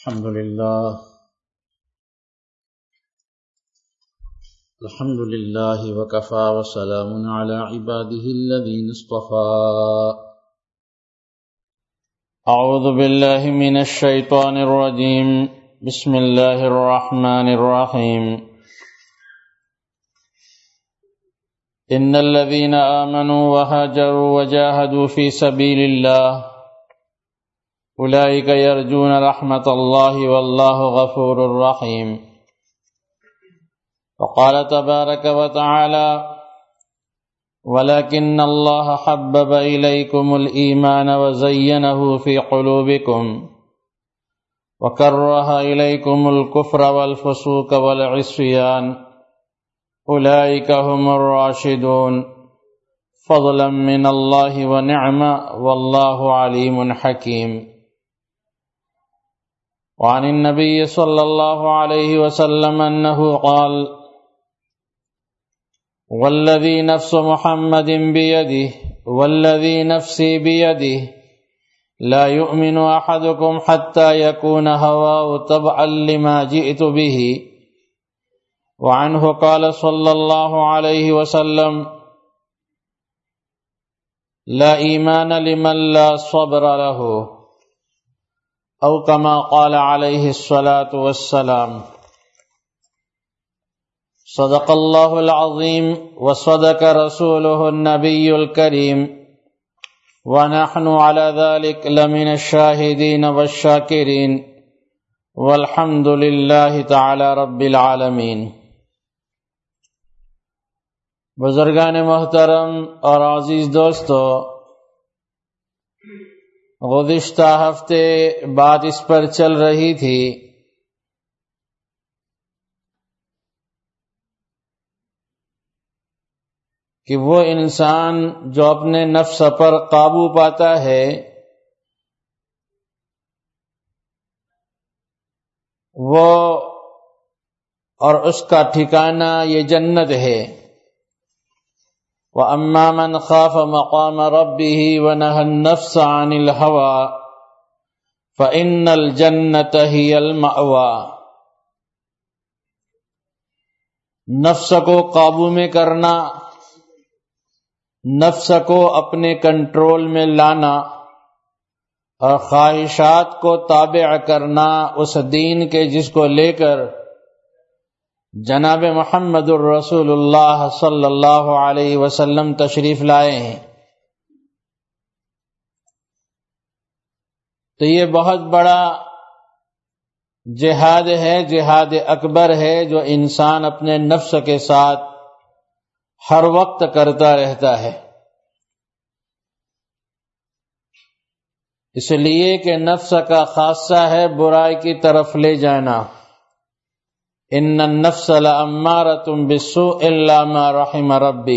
الحمد لله وكفى وسلام على عباده الذين اصطفى أعوذ بالله من الشيطان الرجيم بسم الله الرحمن الرحيم إن الذين آمنوا وهاجروا وجاهدوا في سبيل الله أولئك يرجون رحمة الله والله غفور رحيم وقال تبارك وتعالى ولكن الله حبب إليكم الإيمان وزينه في قلوبكم وكره إليكم الكفر والفسوق والعصيان أولئك هم الراشدون فضلا من الله ونعمة والله عليم حكيم وعن النبي صلى الله عليه وسلم أنه قال والذي نفس محمد بيده والذي نفسي بيده لا يؤمن أحدكم حتى يكون هواه تبعا لما جئت به وعنه قال صلى الله عليه وسلم لا إيمان لمن لا صبر له أو كما قال عليه الصلاة والسلام صدق الله العظيم وصدق رسوله النبي الكريم ونحن على ذلك لمن الشاهدين والشاكرين والحمد لله تعالى رب العالمين۔ بزرگان محترم اور عزیز دوستو، گزشتہ ہفتے بات اس پر چل رہی تھی کہ وہ انسان جو اپنے نفس پر قابو پاتا ہے وہ اور اس کا ٹھکانہ یہ جنت ہے۔ وَأَمَّا مَنْ خَافَ مَقَامَ رَبِّهِ وَنَهَى النَّفْسَ عَنِ الْهَوَى فَإِنَّ الْجَنَّةَ هِيَ الْمَأْوَى۔ نفس کو قابو میں کرنا، نفس کو اپنے کنٹرول میں لانا اور خواہشات کو تابع کرنا اس دین کے جس کو لے کر جناب محمد الرسول اللہ صلی اللہ علیہ وسلم تشریف لائے ہیں، تو یہ بہت بڑا جہاد ہے، جہاد اکبر ہے جو انسان اپنے نفس کے ساتھ ہر وقت کرتا رہتا ہے۔ اس لیے کہ نفس کا خاصہ ہے برائی کی طرف لے جانا، ان النفس لامارۃ بالسوء الا ما رحم ربی۔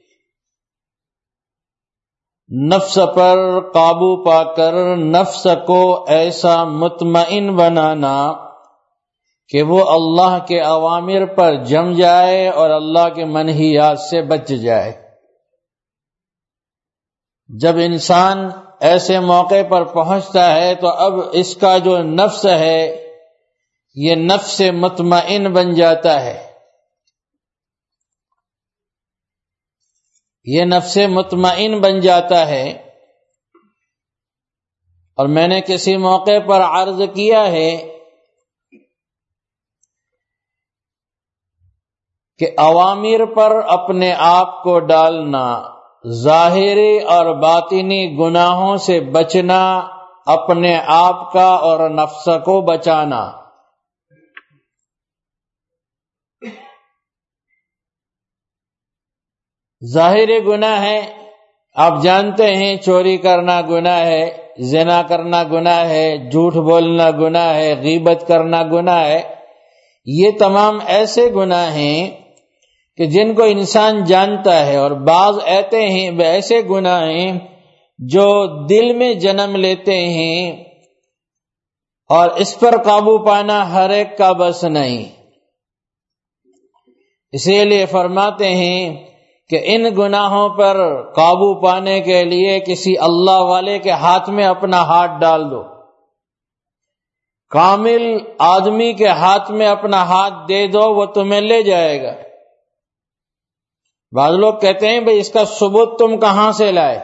نفس پر قابو پا کر نفس کو ایسا مطمئن بنانا کہ وہ اللہ کے اوامر پر جم جائے اور اللہ کے منہیات سے بچ جائے۔ جب انسان ایسے موقع پر پہنچتا ہے تو اب اس کا جو نفس ہے یہ نفس مطمئن بن جاتا ہے، یہ نفس مطمئن بن جاتا ہے۔ اور میں نے کسی موقع پر عرض کیا ہے کہ اوامر پر اپنے آپ کو ڈالنا، ظاہری اور باطنی گناہوں سے بچنا، اپنے آپ کا اور نفس کو بچانا۔ ظاہری گناہ ہے، آپ جانتے ہیں چوری کرنا گناہ ہے، زنا کرنا گناہ ہے، جھوٹ بولنا گناہ ہے، غیبت کرنا گناہ ہے۔ یہ تمام ایسے گناہ ہیں کہ جن کو انسان جانتا ہے، اور بعض ایسے گناہ ہیں جو دل میں جنم لیتے ہیں اور اس پر قابو پانا ہر ایک کا بس نہیں۔ اسی لیے فرماتے ہیں کہ ان گناہوں پر قابو پانے کے لیے کسی اللہ والے کے ہاتھ میں اپنا ہاتھ ڈال دو۔ کامل آدمی کے ہاتھ میں اپنا ہاتھ دے دو، وہ تمہیں لے جائے گا۔ بعض لوگ کہتے ہیں بھئی اس کا ثبوت تم کہاں سے لائے؟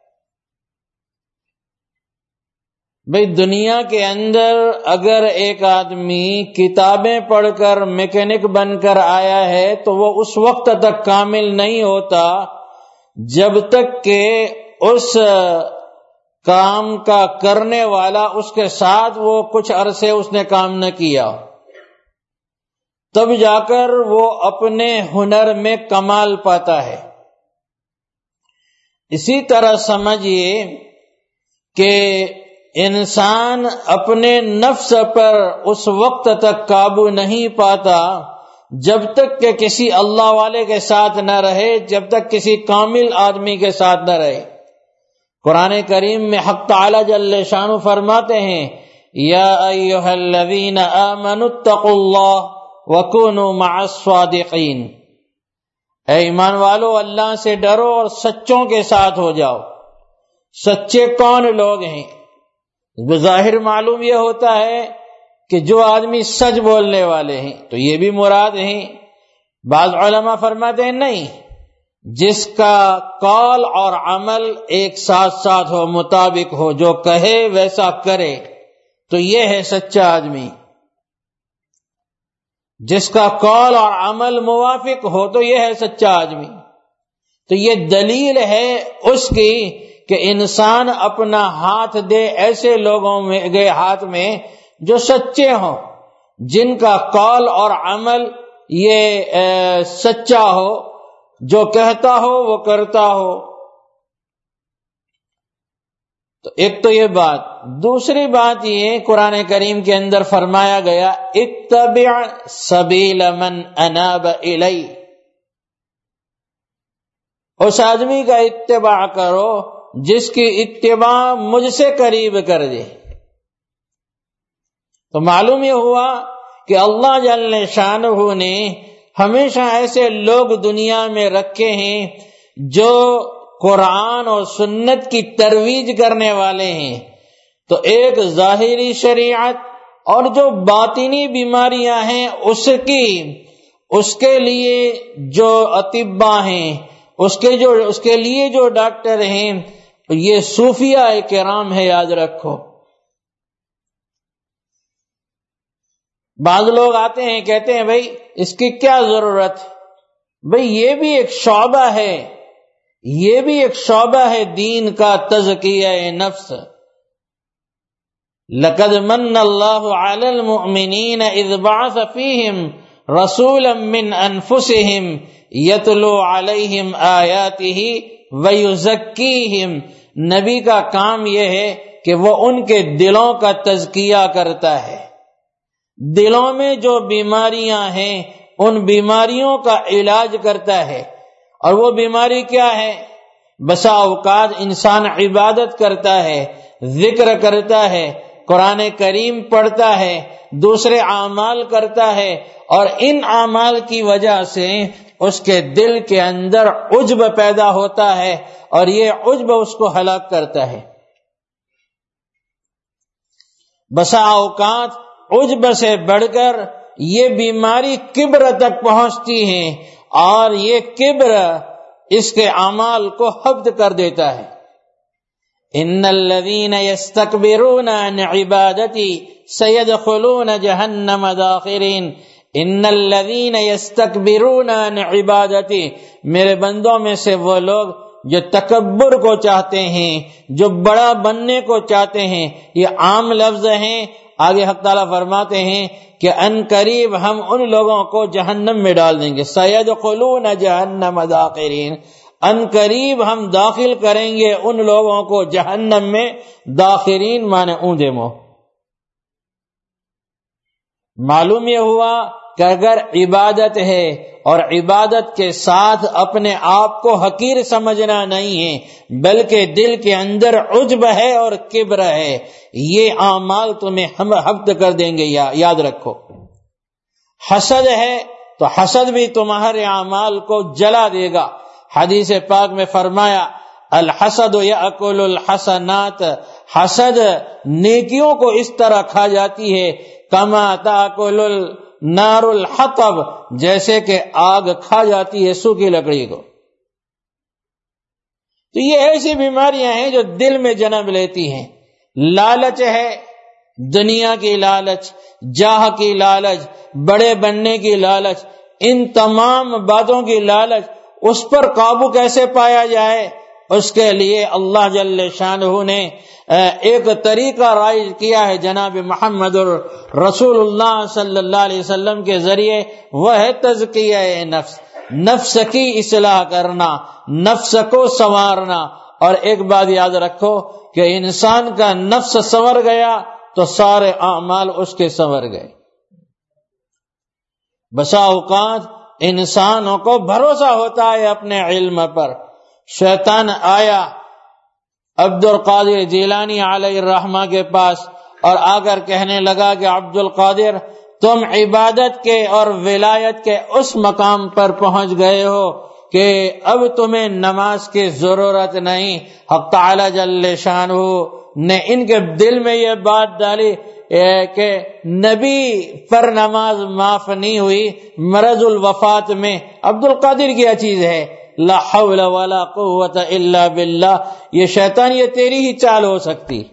بھئی دنیا کے اندر اگر ایک آدمی کتابیں پڑھ کر میکینک بن کر آیا ہے تو وہ اس وقت تک کامل نہیں ہوتا جب تک کہ اس کام کا کرنے والا اس کے ساتھ وہ کچھ عرصے اس نے کام نہ کیا، تب جا کر وہ اپنے ہنر میں کمال پاتا ہے۔ اسی طرح سمجھیے کہ انسان اپنے نفس پر اس وقت تک قابو نہیں پاتا جب تک کہ کسی اللہ والے کے ساتھ نہ رہے، جب تک کسی کامل آدمی کے ساتھ نہ رہے۔ قرآن کریم میں حق تعالی جل شانہ فرماتے ہیں یا ایھا الذین آمنوا اتقوا اللہ وکونوا مع الصادقین، اے ایمان والو اللہ سے ڈرو اور سچوں کے ساتھ ہو جاؤ۔ سچے کون لوگ ہیں؟ بظاہر معلوم یہ ہوتا ہے کہ جو آدمی سچ بولنے والے ہیں، تو یہ بھی مراد ہیں۔ بعض علماء فرماتے ہیں نہیں، جس کا قول اور عمل ایک ساتھ ساتھ ہو، مطابق ہو، جو کہے ویسا کرے، تو یہ ہے سچا آدمی۔ جس کا قول اور عمل موافق ہو تو یہ ہے سچا آدمی۔ تو یہ دلیل ہے اس کی کہ انسان اپنا ہاتھ دے ایسے لوگوں کے ہاتھ میں جو سچے ہوں، جن کا قول اور عمل یہ سچا ہو، جو کہتا ہو وہ کرتا ہو۔ تو ایک تو یہ بات، دوسری بات یہ قرآن کریم کے اندر فرمایا گیا اتبع سبیل من اناب الی، اس آدمی کا اتباع کرو جس کی اتباع مجھ سے قریب کر دے۔ تو معلوم یہ ہوا کہ اللہ جل شانہ نے ہمیشہ ایسے لوگ دنیا میں رکھے ہیں جو قرآن اور سنت کی ترویج کرنے والے ہیں۔ تو ایک ظاہری شریعت اور جو باطنی بیماریاں ہیں اس کے لیے جو اطباء ہیں، اس کے لیے جو ڈاکٹر ہیں، یہ صوفیاء کرام ہے، یاد رکھو۔ بعض لوگ آتے ہیں کہتے ہیں بھائی اس کی کیا ضرورت ہے؟ بھائی یہ بھی ایک شعبہ ہے، یہ بھی ایک شعبہ ہے دین کا، تزکیہ نفس۔ لقد من اللہ علی المؤمنین اذ بعث فیہم رسولا من انفسہم یتلو علیہم آیاتہ ویزکیہم۔ نبی کا کام یہ ہے کہ وہ ان کے دلوں کا تزکیہ کرتا ہے، دلوں میں جو بیماریاں ہیں ان بیماریوں کا علاج کرتا ہے۔ اور وہ بیماری کیا ہے؟ بسا اوقات انسان عبادت کرتا ہے، ذکر کرتا ہے، قرآن کریم پڑھتا ہے، دوسرے اعمال کرتا ہے، اور ان اعمال کی وجہ سے اس کے دل کے اندر عجب پیدا ہوتا ہے، اور یہ عجب اس کو ہلاک کرتا ہے۔ بسا اوقات عجب سے بڑھ کر یہ بیماری کبر تک پہنچتی ہے، اور یہ کبر اس کے اعمال کو حبط کر دیتا ہے۔ ان الذين يستكبرون عن عبادتي سيدخلون جهنم داخرين۔ ان الذين يستكبرون عن عبادتي، میرے بندوں میں سے وہ لوگ جو تکبر کو چاہتے ہیں، جو بڑا بننے کو چاہتے ہیں، یہ عام لفظ ہیں۔ آگے حق تعالیٰ فرماتے ہیں کہ ان قریب ہم ان لوگوں کو جہنم میں ڈال دیں گے، سیدخلون جہنم داخرین، ان قریب ہم داخل کریں گے ان لوگوں کو جہنم میں، داخرین مانے اونجے منہ۔ معلوم یہ ہوا کہ اگر عبادت ہے اور عبادت کے ساتھ اپنے آپ کو حقیر سمجھنا نہیں ہے، بلکہ دل کے اندر عجب ہے اور کبر ہے، یہ اعمال تمہیں حبط کر دیں گے۔ یاد رکھو، حسد ہے تو حسد بھی تمہارے اعمال کو جلا دے گا۔ حدیث پاک میں فرمایا الحسد یأکل الحسنات، حسد نیکیوں کو اس طرح کھا جاتی ہے، کما تأکل النار الحطب، جیسے کہ آگ کھا جاتی ہے سوکھی لکڑی کو۔ تو یہ ایسی بیماریاں ہیں جو دل میں جنم لیتی ہیں۔ لالچ ہے، دنیا کی لالچ، جاہ کی لالچ، بڑے بننے کی لالچ، ان تمام باتوں کی لالچ، اس پر قابو کیسے پایا جائے؟ اس کے لیے اللہ جل شانہ نے ایک طریقہ رائج کیا ہے جناب محمد رسول اللہ صلی اللہ علیہ وسلم کے ذریعے، وہ ہے تزکیہ نفس، نفس کی اصلاح کرنا، نفس کو سنوارنا۔ اور ایک بات یاد رکھو کہ انسان کا نفس سنور گیا تو سارے اعمال اس کے سنور گئے۔ بسا اوقات انسانوں کو بھروسہ ہوتا ہے اپنے علم پر، شیطان آیا عبد القادر جیلانی علیہ الرحمہ کے پاس اور آ کر کہنے لگا کہ عبد القادر، تم عبادت کے اور ولایت کے اس مقام پر پہنچ گئے ہو کہ اب تمہیں نماز کی ضرورت نہیں۔ حق تعالی جل شانہ نے ان کے دل میں یہ بات ڈالی کہ نبی پر نماز معاف نہیں ہوئی مرض الوفات میں، عبد القادر کیا چیز ہے؟ لا حول ولا قوت الا باللہ۔ یہ شیطان، یہ تیری ہی چال ہو سکتی۔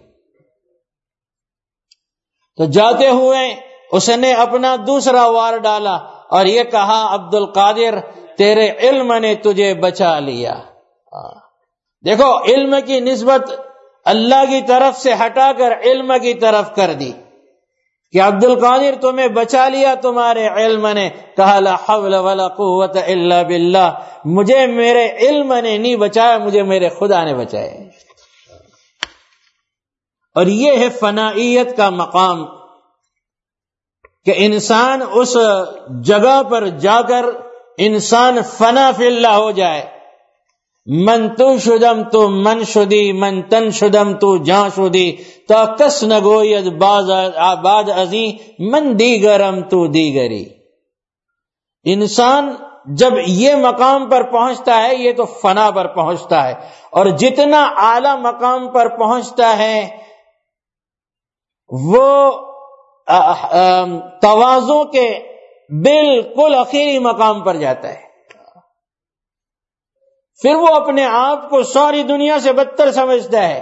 تو جاتے ہوئے اس نے اپنا دوسرا وار ڈالا اور یہ کہا، عبد القادر تیرے علم نے تجھے بچا لیا۔ دیکھو، علم کی نسبت اللہ کی طرف سے ہٹا کر علم کی طرف کر دی کہ عبد القادر تمہیں بچا لیا تمہارے علم نے۔ کہا لا حول ولا قوت الا باللہ، مجھے میرے علم نے نہیں بچایا، مجھے میرے خدا نے بچایا۔ اور یہ ہے فنائیت کا مقام کہ انسان اس جگہ پر جا کر انسان فنا فی اللہ ہو جائے۔ من تو شدم تو من شدی، من تن شدم تو جان شدی، تا کس نگوید بعد ازیں من دیگرم تو دیگری۔ انسان جب یہ مقام پر پہنچتا ہے، یہ تو فنا پر پہنچتا ہے، اور جتنا اعلی مقام پر پہنچتا ہے وہ تواضع کے بالکل آخری مقام پر جاتا ہے۔ پھر وہ اپنے آپ کو ساری دنیا سے بدتر سمجھتا ہے۔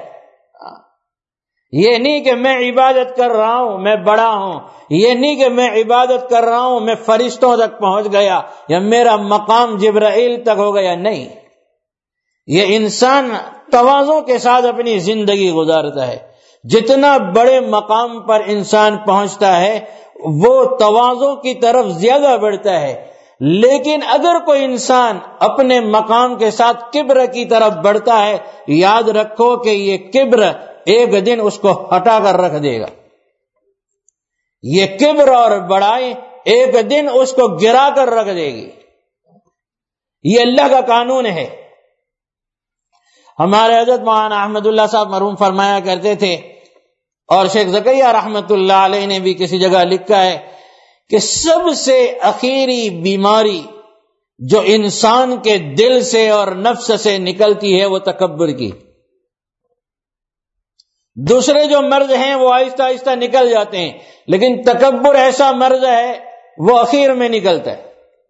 یہ نہیں کہ میں عبادت کر رہا ہوں میں بڑا ہوں، یہ نہیں کہ میں عبادت کر رہا ہوں میں فرشتوں تک پہنچ گیا یا میرا مقام جبرائیل تک ہو گیا، نہیں۔ یہ انسان تواضع کے ساتھ اپنی زندگی گزارتا ہے۔ جتنا بڑے مقام پر انسان پہنچتا ہے وہ تواضع کی طرف زیادہ بڑھتا ہے، لیکن اگر کوئی انسان اپنے مقام کے ساتھ کبر کی طرف بڑھتا ہے، یاد رکھو کہ یہ کبر ایک دن اس کو ہٹا کر رکھ دے گا۔ یہ کبر اور بڑائی ایک دن اس کو گرا کر رکھ دے گی۔ یہ اللہ کا قانون ہے۔ ہمارے حضرت مولانا احمد اللہ صاحب مرحوم فرمایا کرتے تھے، اور شیخ زکریا رحمت اللہ علیہ نے بھی کسی جگہ لکھا ہے کہ سب سے اخیری بیماری جو انسان کے دل سے اور نفس سے نکلتی ہے وہ تکبر کی۔ دوسرے جو مرض ہیں وہ آہستہ آہستہ نکل جاتے ہیں، لیکن تکبر ایسا مرض ہے وہ اخیر میں نکلتا ہے۔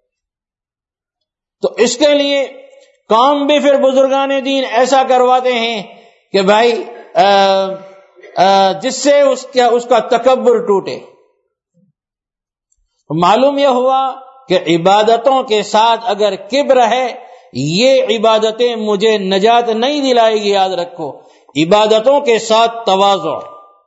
تو اس کے لیے کام بھی پھر بزرگان دین ایسا کرواتے ہیں کہ بھائی جس سے اس کا تکبر ٹوٹے۔ معلوم یہ ہوا کہ عبادتوں کے ساتھ اگر کبر ہے، یہ عبادتیں مجھے نجات نہیں دلائے گی۔ یاد رکھو، عبادتوں کے ساتھ تواضع،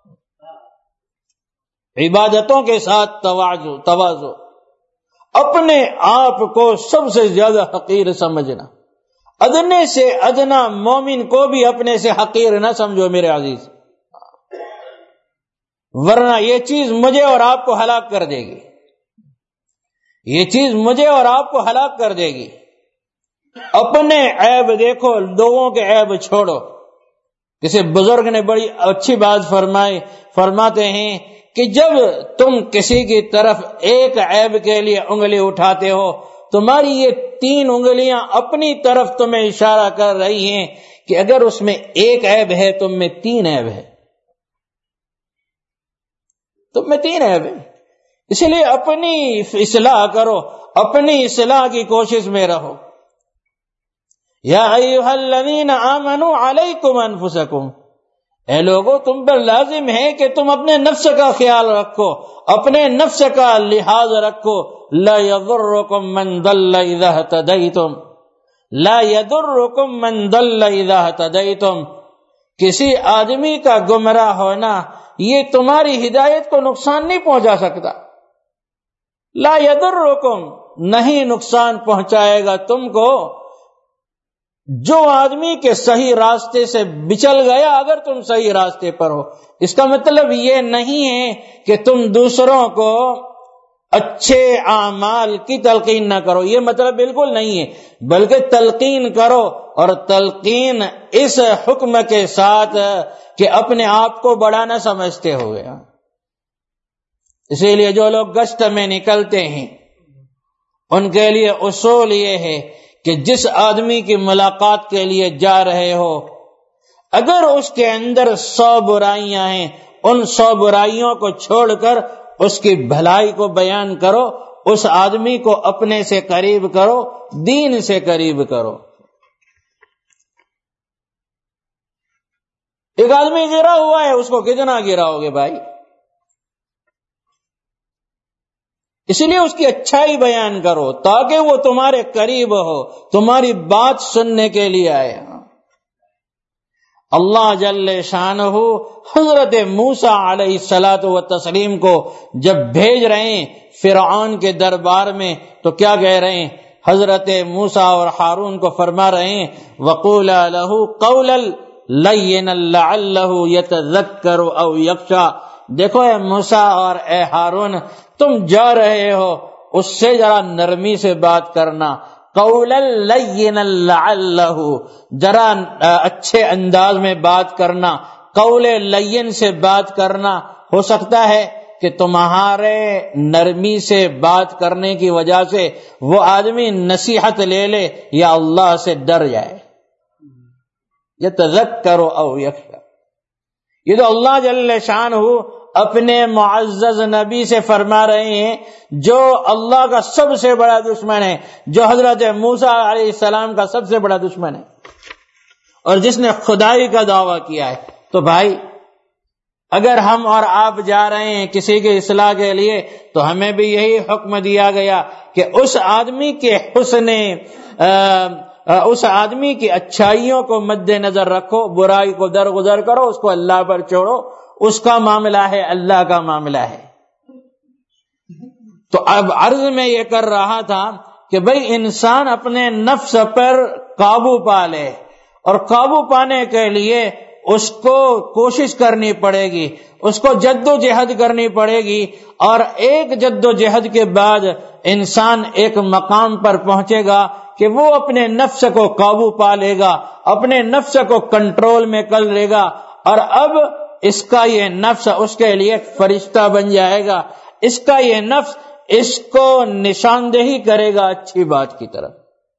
عبادتوں کے ساتھ تواضع، اپنے آپ کو سب سے زیادہ حقیر سمجھنا، ادنے سے ادنا مومن کو بھی اپنے سے حقیر نہ سمجھو میرے عزیز، ورنہ یہ چیز مجھے اور آپ کو ہلاک کر دے گی۔ یہ چیز مجھے اور آپ کو ہلاک کر دے گی۔ اپنے عیب دیکھو، لوگوں کے عیب چھوڑو۔ کسی بزرگ نے بڑی اچھی بات فرماتے ہیں کہ جب تم کسی کی طرف ایک عیب کے لیے انگلی اٹھاتے ہو، تمہاری یہ 3 انگلیاں اپنی طرف تمہیں اشارہ کر رہی ہیں کہ اگر اس میں ایک عیب ہے تم میں 3 عیب ہے، تم میں 3 عیب ہے، اس لیے اپنی اصلاح کرو، اپنی اصلاح کی کوشش میں رہو۔ یا ایھا الذین آمنوا علیکم انفسکم، اے لوگو تم پر لازم ہے کہ تم اپنے نفس کا خیال رکھو، اپنے نفس کا لحاظ رکھو۔ لا یضرکم من ضل اذا اہتدیتم، لا یضرکم من ضل اذا اہتدیتم، کسی آدمی کا گمراہ ہونا یہ تمہاری ہدایت کو نقصان نہیں پہنچا سکتا۔ لا یضرکم، نہیں نقصان پہنچائے گا تم کو جو آدمی کے صحیح راستے سے بچل گیا، اگر تم صحیح راستے پر ہو۔ اس کا مطلب یہ نہیں ہے کہ تم دوسروں کو اچھے اعمال کی تلقین نہ کرو، یہ مطلب بالکل نہیں ہے، بلکہ تلقین کرو، اور تلقین اس حکم کے ساتھ کہ اپنے آپ کو بڑا نہ سمجھتے ہوئے۔ اسی لیے جو لوگ گشت میں نکلتے ہیں ان کے لیے اصول یہ ہے کہ جس آدمی کی ملاقات کے لیے جا رہے ہو، اگر اس کے اندر 100 برائیاں ہیں، ان 100 برائیوں کو چھوڑ کر اس کی بھلائی کو بیان کرو، اس آدمی کو اپنے سے قریب کرو، دین سے قریب کرو۔ ایک آدمی گرا ہوا ہے، اس کو کتنا گراؤ گے بھائی؟ اس لیے اس کی اچھائی بیان کرو تاکہ وہ تمہارے قریب ہو، تمہاری بات سننے کے لیے آئے۔ اللہ جل شانہ حضرت موسیٰ علیہ الصلاۃ والتسلیم کو جب بھیج رہے ہیں فرعون کے دربار میں تو کیا کہہ رہے ہیں؟ حضرت موسیٰ اور ہارون کو فرما رہے ہیں وَقُولَا لَهُ قَوْلًا لَيِّنًا لَعَلَّهُ يَتَذَكَّرُ أَوْ يَخْشَىٰ۔ دیکھو اے موسیٰ اور اے ہارون، تم جا رہے ہو، اس سے ذرا نرمی سے بات کرنا، قولا لینا لعلہ، ذرا اچھے انداز میں بات کرنا، قول لین سے بات کرنا، ہو سکتا ہے کہ تمہارے نرمی سے بات کرنے کی وجہ سے وہ آدمی نصیحت لے لے یا اللہ سے ڈر جائے۔ یتذکر او یخشی، یہ تو اللہ جل شانہ اپنے معزز نبی سے فرما رہے ہیں جو اللہ کا سب سے بڑا دشمن ہے، جو حضرت موسیٰ علیہ السلام کا سب سے بڑا دشمن ہے اور جس نے خدائی کا دعویٰ کیا ہے۔ تو بھائی اگر ہم اور آپ جا رہے ہیں کسی کے اصلاح کے لیے تو ہمیں بھی یہی حکم دیا گیا کہ اس آدمی کے حسن، اس آدمی کی اچھائیوں کو مد نظر رکھو، برائی کو درگزر کرو، اس کو اللہ پر چھوڑو، اس کا معاملہ ہے، اللہ کا معاملہ ہے۔ تو اب عرض میں یہ کر رہا تھا کہ بھئی انسان اپنے نفس پر قابو پا لے، اور قابو پانے کے لیے اس کو کوشش کرنی پڑے گی، اس کو جد و جہد کرنی پڑے گی، اور ایک جد و جہد کے بعد انسان ایک مقام پر پہنچے گا کہ وہ اپنے نفس کو قابو پا لے گا، اپنے نفس کو کنٹرول میں کر لے گا، اور اب اس کا یہ نفس اس کے لیے فرشتہ بن جائے گا، اس کا یہ نفس اس کو نشاندہی کرے گا اچھی بات کی طرف۔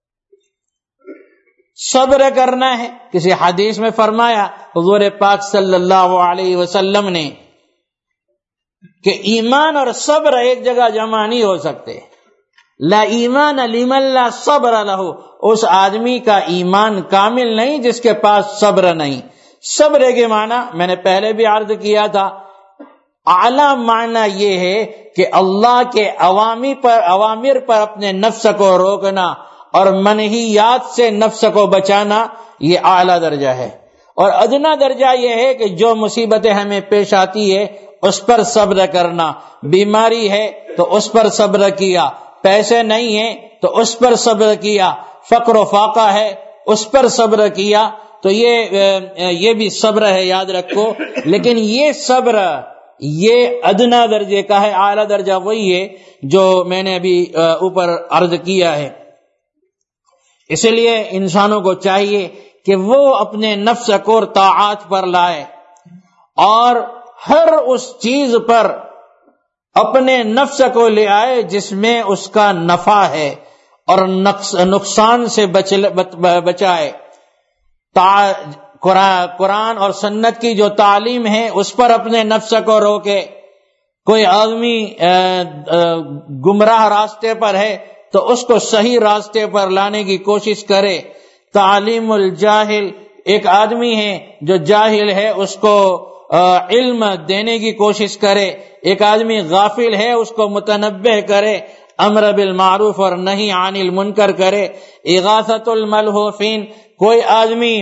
صبر کرنا ہے، کسی حدیث میں فرمایا حضور پاک صلی اللہ علیہ وسلم نے کہ ایمان اور صبر ایک جگہ جمع نہیں ہو سکتے۔ لا ایمان لمن لا صبر لہ، اس آدمی کا ایمان کامل نہیں جس کے پاس صبر نہیں۔ صبر کے معنی میں نے پہلے بھی عرض کیا تھا، اعلیٰ معنی یہ ہے کہ اللہ کے اوامر پر اپنے نفس کو روکنا اور منہیات سے نفس کو بچانا، یہ اعلیٰ درجہ ہے، اور ادنا درجہ یہ ہے کہ جو مصیبتیں ہمیں پیش آتی ہے اس پر صبر کرنا، بیماری ہے تو اس پر صبر کیا، پیسے نہیں ہیں تو اس پر صبر کیا، فقر و فاقہ ہے اس پر صبر کیا، تو یہ بھی صبر ہے، یاد رکھو۔ لیکن یہ صبر یہ ادنا درجے کا ہے، اعلیٰ درجہ وہی ہے جو میں نے ابھی اوپر عرض کیا ہے۔ اس لیے انسانوں کو چاہیے کہ وہ اپنے نفس کو طاعات پر لائے اور ہر اس چیز پر اپنے نفس کو لے آئے جس میں اس کا نفع ہے اور نقصان سے بچائے۔ قرآن اور سنت کی جو تعلیم ہے اس پر اپنے نفس کو روکے. کوئی آدمی گمراہ راستے پر ہے تو اس کو صحیح راستے پر لانے کی کوشش کرے. تعلیم الجاہل، ایک آدمی ہے جو جاہل ہے اس کو علم دینے کی کوشش کرے. ایک آدمی غافل ہے اس کو متنبہ کرے، امر بالمعروف اور نہی عن المنکر کرے. اغاثۃ الملہوفین، کوئی آدمی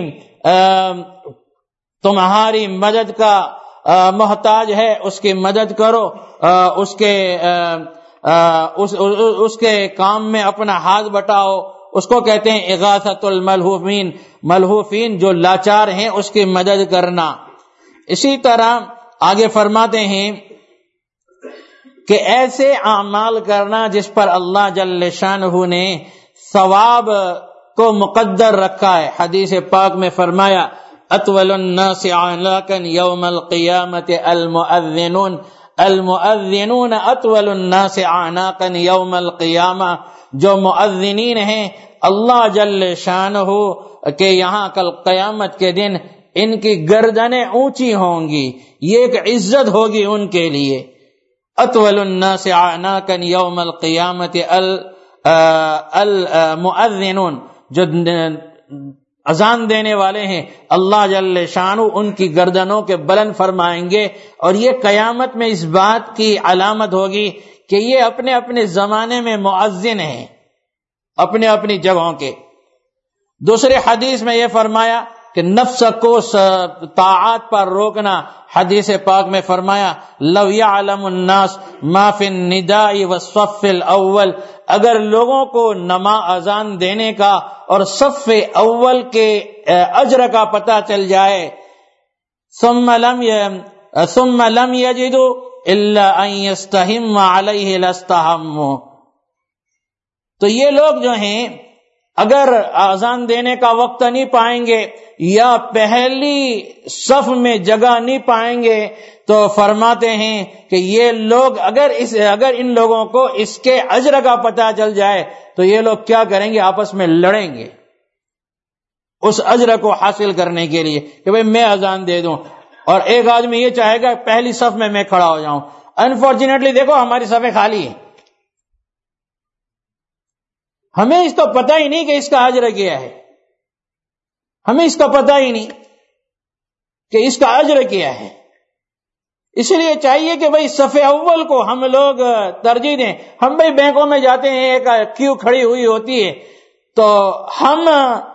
تمہاری مدد کا محتاج ہے اس کی مدد کرو، اس کے کام میں اپنا ہاتھ بٹاؤ، اس کو کہتے ہیں اغاثۃ الملہوفین. ملہوفین جو لاچار ہیں اس کی مدد کرنا. اسی طرح آگے فرماتے ہیں کہ ایسے اعمال کرنا جس پر اللہ جل شانہ نے ثواب کو مقدر رکھا ہے. حدیث پاک میں فرمایا اطول الناس عناقا یوم القیامت المؤذنون، المؤذنون اطول الناس عناقا یوم القیامہ. جو مؤذنین ہیں اللہ جل شانہ کہ یہاں کل قیامت کے دن ان کی گردنیں اونچی ہوں گی، یہ ایک عزت ہوگی ان کے لیے. اطول الناس عناقا یوم القیامت المؤذنون، جو اذان دینے والے ہیں اللہ جل شانہ ان کی گردنوں کے بلند فرمائیں گے. اور یہ قیامت میں اس بات کی علامت ہوگی کہ یہ اپنے اپنے زمانے میں مؤذن ہیں اپنے اپنی جگہوں کے. دوسرے حدیث میں یہ فرمایا کہ نفس کو طاعات پر روکنا. حدیث پاک میں فرمایا لو یعلم الناس ما فی النداء والصف الاول، اگر لوگوں کو اذان دینے کا اور صف اول کے اجر کا پتہ چل جائے، ثم لم یجدوا الا ان یستہم علیہ لاستہموا، تو یہ لوگ جو ہیں اگر اذان دینے کا وقت نہیں پائیں گے یا پہلی صف میں جگہ نہیں پائیں گے تو فرماتے ہیں کہ یہ لوگ اگر ان لوگوں کو اس کے اجر کا پتہ چل جائے تو یہ لوگ کیا کریں گے؟ آپس میں لڑیں گے اس اجر کو حاصل کرنے کے لیے کہ بھئی میں اذان دے دوں. اور ایک آدمی یہ چاہے گا پہلی صف میں کھڑا ہو جاؤں. انفارچونیٹلی دیکھو ہماری صفیں خالی ہیں، ہمیں اس کا پتہ ہی نہیں کہ اس کا اجر کیا ہے، ہمیں اس کا پتہ ہی نہیں کہ اس کا اجر کیا ہے. اس لیے چاہیے کہ بھئی صف اول کو ہم لوگ ترجیح دیں. ہم بھئی بینکوں میں جاتے ہیں، ایک کیو کھڑی ہوئی ہوتی ہے تو ہم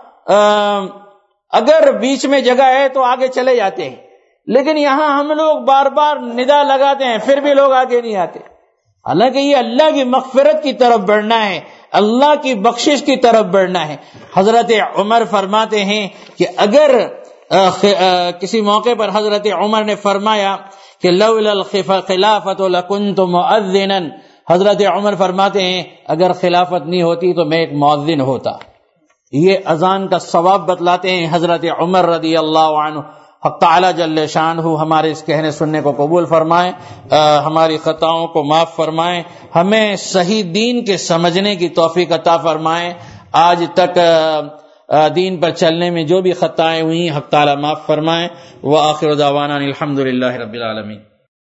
اگر بیچ میں جگہ ہے تو آگے چلے جاتے ہیں، لیکن یہاں ہم لوگ بار بار ندا لگاتے ہیں پھر بھی لوگ آگے نہیں آتے. حالانکہ یہ اللہ کی مغفرت کی طرف بڑھنا ہے، اللہ کی بخشش کی طرف بڑھنا ہے. حضرت عمر فرماتے ہیں کہ اگر کسی موقع پر حضرت عمر نے فرمایا کہ لولا الخلافۃ لکنت مؤذنا، حضرت عمر فرماتے ہیں اگر خلافت نہیں ہوتی تو میں ایک مؤذن ہوتا. یہ اذان کا ثواب بتلاتے ہیں حضرت عمر رضی اللہ عنہ. حق تعالی جل شانہ ہمارے اس کہنے سننے کو قبول فرمائیں، ہماری خطاؤں کو معاف فرمائیں، ہمیں صحیح دین کے سمجھنے کی توفیق عطا فرمائیں. آج تک دین پر چلنے میں جو بھی خطائیں ہوئی حق تعالی معاف فرمائیں. وآخر دعوانا الحمدللہ رب العالمین.